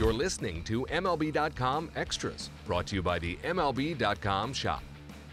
You're listening to MLB.com Extras, brought to you by the MLB.com shop.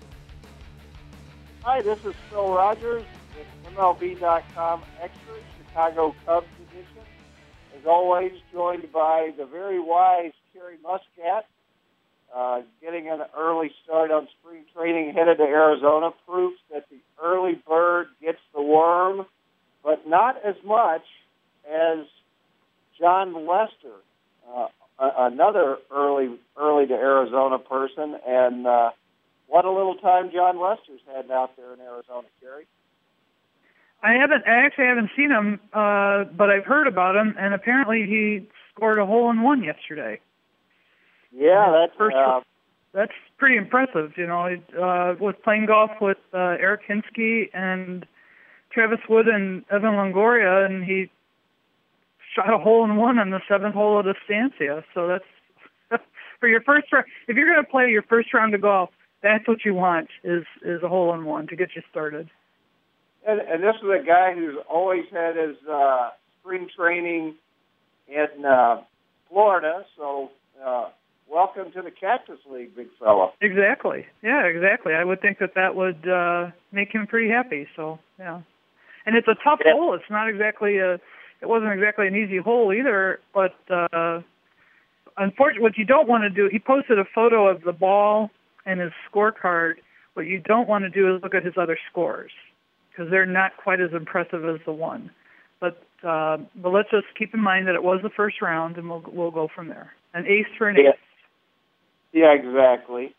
Hi, this is Phil Rogers with MLB.com Extras, Chicago Cubs edition. As always, joined by the very wise Terry Muscat, getting an early start on spring training, headed to Arizona, proves that the early bird gets the worm, but not as much as John Lester, another early to Arizona person, and what a little time John Lester's had out there in Arizona, Kerry. I actually haven't seen him, but I've heard about him, and apparently he scored a hole-in-one yesterday. Yeah, that's pretty impressive. You know, he was playing golf with Eric Hinsky and Travis Wood and Evan Longoria, and he shot a hole-in-one on the 7th hole of the Estancia. So that's for your first round. If you're going to play your first round of golf, that's what you want is a hole-in-one to get you started. And this is a guy who's always had his spring training in Florida, so welcome to the Cactus League, big fella. Exactly. Yeah, exactly. I would think that would make him pretty happy. So, yeah. And it's a tough hole. It's not exactly it wasn't exactly an easy hole either, but unfortunately, what you don't want to do, he posted a photo of the ball and his scorecard. What you don't want to do is look at his other scores, because they're not quite as impressive as the one. But let's just keep in mind that it was the first round, and we'll go from there. An ace for an ace. Yeah, exactly.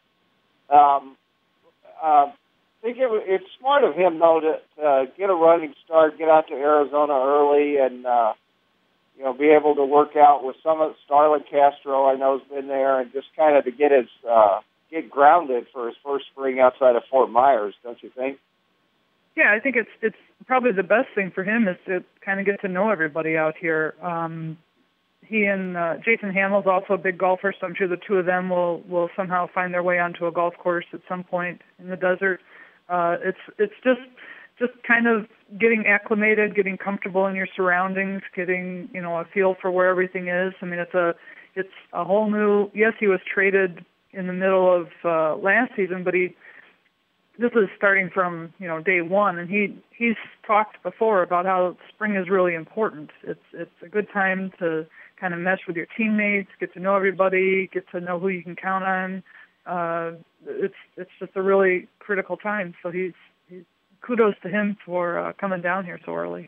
I think it's smart of him, though, to get a running start, get out to Arizona early, and be able to work out with some of Starlin Castro. I know has been there, and just kind of to get get grounded for his first spring outside of Fort Myers, don't you think? Yeah, I think it's probably the best thing for him is to kind of get to know everybody out here. He and Jason Hamill's also a big golfer, so I'm sure the two of them will somehow find their way onto a golf course at some point in the desert. It's just kind of getting acclimated, getting comfortable in your surroundings, getting a feel for where everything is. I mean, it's a whole new. Yes, he was traded in the middle of last season, but this is starting from day one, and he's talked before about how spring is really important. It's a good time to kind of mesh with your teammates, get to know everybody, get to know who you can count on. It's just a really critical time. So he's kudos to him for coming down here so early.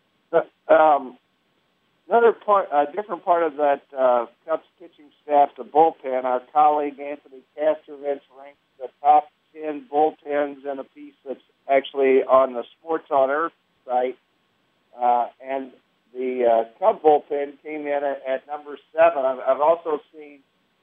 Another part, a different part of that Cubs pitching staff, the bullpen. Our colleague Anthony Kastrovich ranks the top 10 bullpens in a piece that's actually on the Sports on Earth site. And the Cub bullpen came in at number 7. I've also seen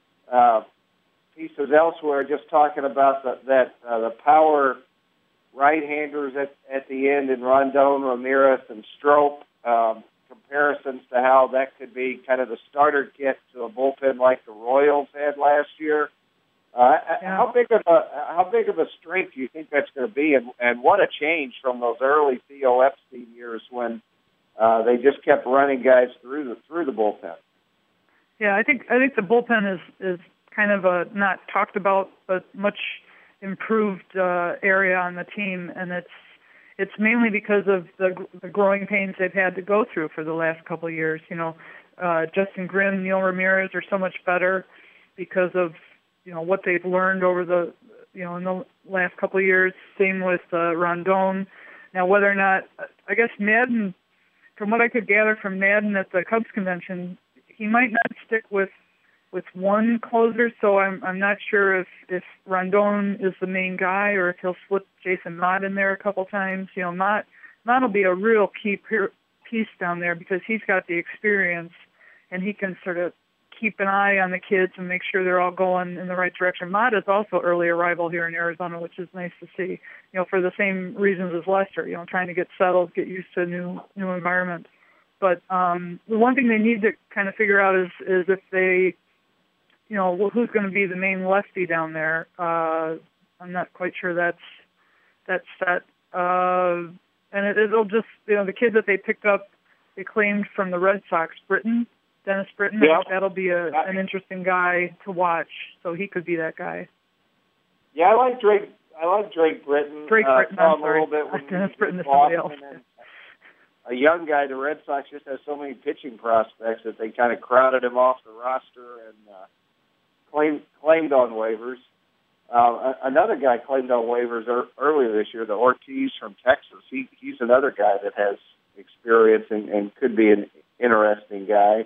pieces elsewhere just talking about the power right-handers at the end in Rondon, Ramirez, and Strop. Comparisons to how that could be kind of the starter kit to a bullpen like the Royals had last year. How big of a strength do you think that's going to be, and what a change from those early Theo Epstein years when they just kept running guys through the bullpen? Yeah, I think the bullpen is kind of a not talked about but much improved area on the team, and it's mainly because of the growing pains they've had to go through for the last couple of years. Justin Grimm, Neil Ramirez are so much better because of what they've learned over the in the last couple of years. Same with Rondon. Now, whether or not, I guess Madden, from what I could gather from Madden at the Cubs convention, he might not stick with one closer. So I'm not sure if Rondon is the main guy or if he'll slip Jason Mott in there a couple times. Mott will be a real key piece down there because he's got the experience and he can sort of keep an eye on the kids and make sure they're all going in the right direction. Mott is also early arrival here in Arizona, which is nice to see, for the same reasons as Lester, trying to get settled, get used to a new environment. But the one thing they need to kind of figure out is if they, who's going to be the main lefty down there. I'm not quite sure that's set. And it'll just, the kid that they picked up, they claimed from the Red Sox, Britton, Dennis Britton. Yeah. I think that'll be an interesting guy to watch. So he could be that guy. Yeah, I like Drake. Drake Britton. Drake Britton. I'm sorry. A little bit when Dennis Britton is Boston, somebody else. A young guy. The Red Sox just have so many pitching prospects that they kind of crowded him off the roster and claimed on waivers. Another guy claimed on waivers earlier this year, the Ortiz from Texas. He's another guy that has experience and could be an interesting guy.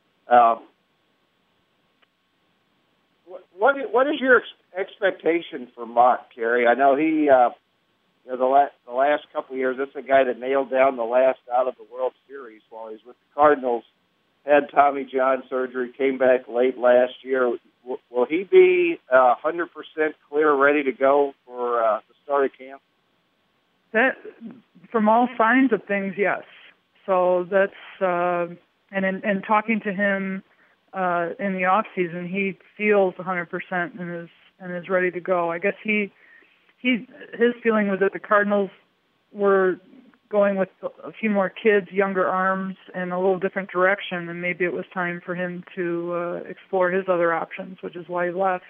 What is your expectation for Mott, Kerry? I know he, the last couple of years, this is a guy that nailed down the last out of the World Series while he's with the Cardinals. Had Tommy John surgery, came back late last year. Will he be 100% clear, ready to go for the start of camp? That, from all signs of things, yes. So that's and talking to him in the off season, he feels 100% and is ready to go. I guess his feeling was that the Cardinals were going with a few more kids, younger arms, and a little different direction, and maybe it was time for him to explore his other options, which is why he left.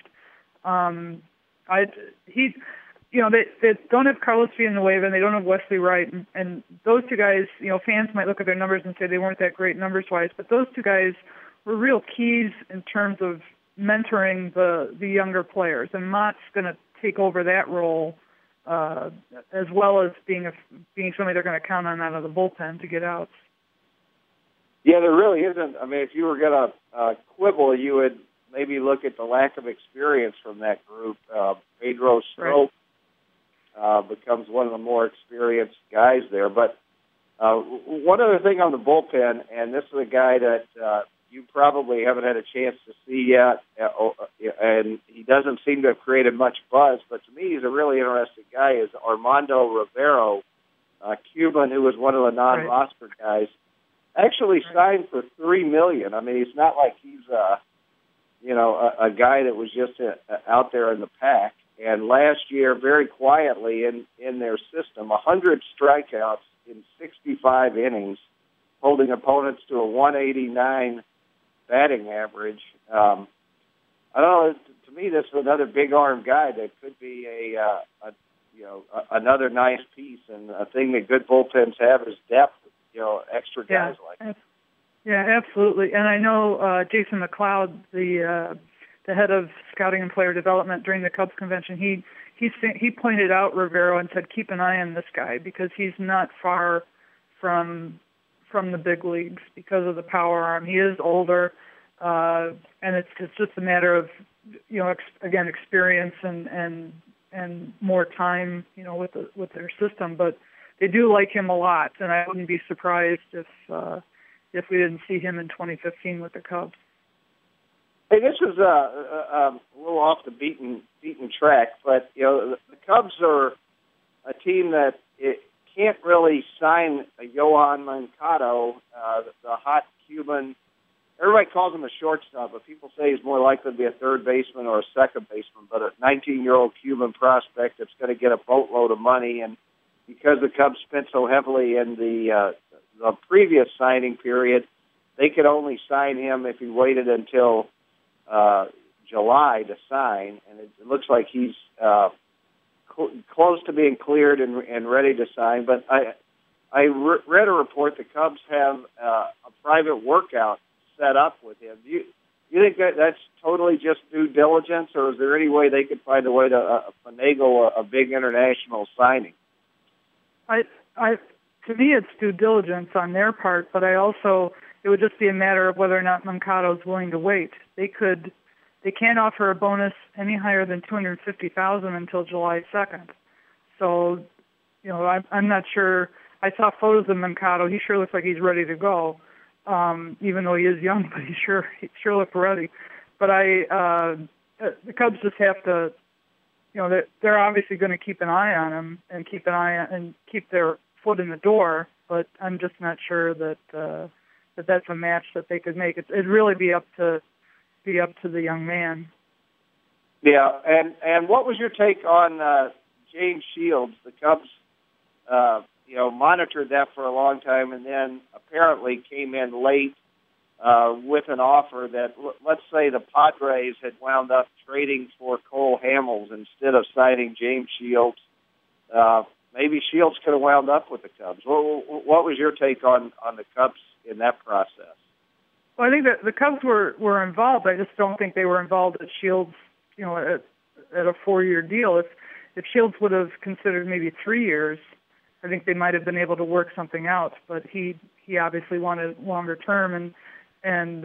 They don't have Carlos Villanueva and they don't have Wesley Wright, and those two guys, fans might look at their numbers and say they weren't that great numbers-wise, but those two guys were real keys in terms of mentoring the younger players, and Mott's going to take over that role as well as being somebody they're going to count on out of the bullpen to get outs. Yeah, there really isn't. I mean, if you were going to quibble, you would maybe look at the lack of experience from that group. Pedro Strop becomes one of the more experienced guys there. But one other thing on the bullpen, and this is a guy that you probably haven't had a chance to see yet, and he doesn't seem to have created much buzz, but to me he's a really interesting guy, is Armando Rivero, Cuban, who was one of the non-roster guys, actually signed for $3 million. I mean, it's not like he's a guy that was just out there in the pack. And last year, very quietly in their system, 100 strikeouts in 65 innings, holding opponents to a 189 batting average. I don't know. To me, this is another big arm guy that could be another nice piece. And a thing that good bullpens have is depth. Extra guys like that. Yeah, absolutely. And I know Jason McLeod, the head of scouting and player development during the Cubs convention, he pointed out Rivero and said, keep an eye on this guy because he's not far from the big leagues because of the power arm. He is older, and it's just a matter of again experience and more time with their system. But they do like him a lot, and I wouldn't be surprised if we didn't see him in 2015 with the Cubs. Hey, this is a little off the beaten track, but the Cubs are a team that can't really sign a Yohan Moncada, the hot Cuban. Everybody calls him a shortstop, but people say he's more likely to be a third baseman or a second baseman. But a 19-year-old Cuban prospect that's going to get a boatload of money, and because the Cubs spent so heavily in the previous signing period, they could only sign him if he waited until July to sign, and it looks like he's close to being cleared and ready to sign. But I read a report the Cubs have a private workout set up with him. Do you think that's totally just due diligence, or is there any way they could find a way to finagle a big international signing? To me, it's due diligence on their part, but it would just be a matter of whether or not Moncada is willing to wait. They can't offer a bonus any higher than $250,000 until July 2nd. So, I'm not sure. I saw photos of Moncada. He sure looks like he's ready to go, even though he is young. But he sure looked ready. But the Cubs just have to, they're obviously going to keep an eye on him and keep their foot in the door. But I'm just not sure that that's a match that they could make. It'd really be up to the young man. Yeah, and what was your take on James Shields? The Cubs, monitored that for a long time, and then apparently came in late with an offer that, let's say the Padres had wound up trading for Cole Hamels instead of signing James Shields. Maybe Shields could have wound up with the Cubs. What was your take on the Cubs in that process? Well, I think that the Cubs were involved. I just don't think they were involved at Shields, at a 4-year deal. If Shields would have considered maybe 3 years, I think they might have been able to work something out. But he obviously wanted longer term, and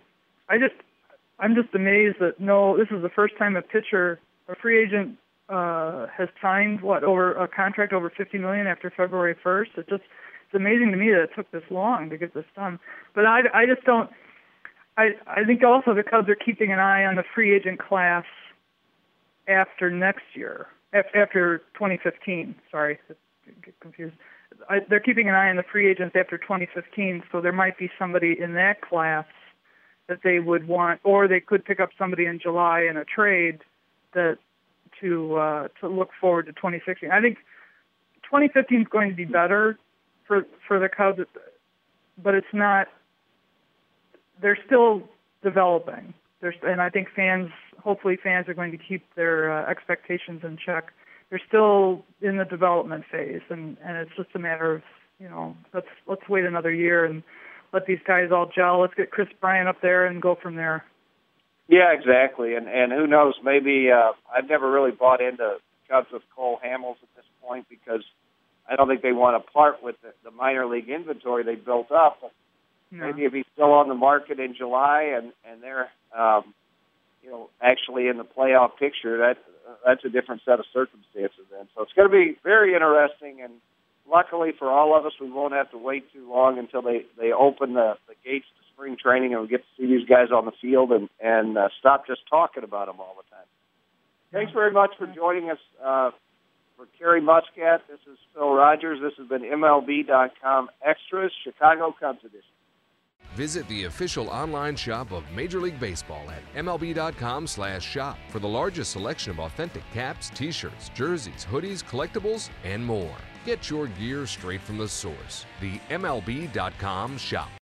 I'm just amazed that this is the first time a free agent has signed over a contract over $50 million after February 1st. It's amazing to me that it took this long to get this done. But I just don't. I think also the Cubs are keeping an eye on the free agent class after next year, after 2015. Sorry, I get confused. They're keeping an eye on the free agents after 2015, so there might be somebody in that class that they would want, or they could pick up somebody in July in a trade to look forward to 2016. I think 2015 is going to be better for the Cubs, but it's not. They're still developing. And I think hopefully fans are going to keep their expectations in check. They're still in the development phase, and it's just a matter of, let's wait another year and let these guys all gel. Let's get Chris Bryant up there and go from there. Yeah, exactly. And who knows, maybe I've never really bought into Cubs with Cole Hamels at this point because I don't think they want to part with the minor league inventory they built up. But maybe if he's still on the market in July and they're, actually in the playoff picture, that's a different set of circumstances then. So it's going to be very interesting, and luckily for all of us, we won't have to wait too long until they open the gates to spring training and we get to see these guys on the field and stop just talking about them all the time. Thanks very much for joining us. For Kerry Muscat, this is Phil Rogers. This has been MLB.com Extras, Chicago Cubs edition. Visit the official online shop of Major League Baseball at MLB.com/shop for the largest selection of authentic caps, t-shirts, jerseys, hoodies, collectibles, and more. Get your gear straight from the source. The MLB.com shop.